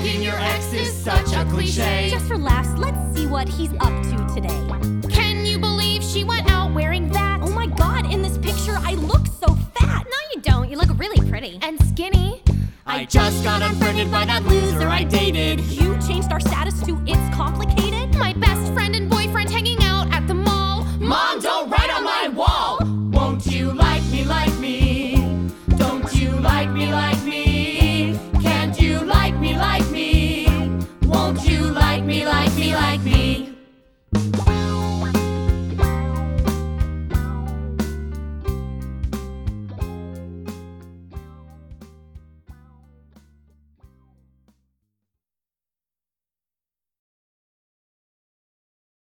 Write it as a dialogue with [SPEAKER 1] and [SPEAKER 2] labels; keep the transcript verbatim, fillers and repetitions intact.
[SPEAKER 1] Avoiding your ex is such a cliche.
[SPEAKER 2] Just for laughs, let's see what he's up to today.
[SPEAKER 3] Can you believe she went out wearing that?
[SPEAKER 2] Oh my god, in this picture I look so fat.
[SPEAKER 3] No, you don't. You look really pretty. And skinny.
[SPEAKER 1] I just got unfriended by that loser I dated.
[SPEAKER 2] You changed our status to it's complicated?
[SPEAKER 3] My best friend and boyfriend hanging out at the mall.
[SPEAKER 1] Mom, don't write on my wall. Won't you like me, like me?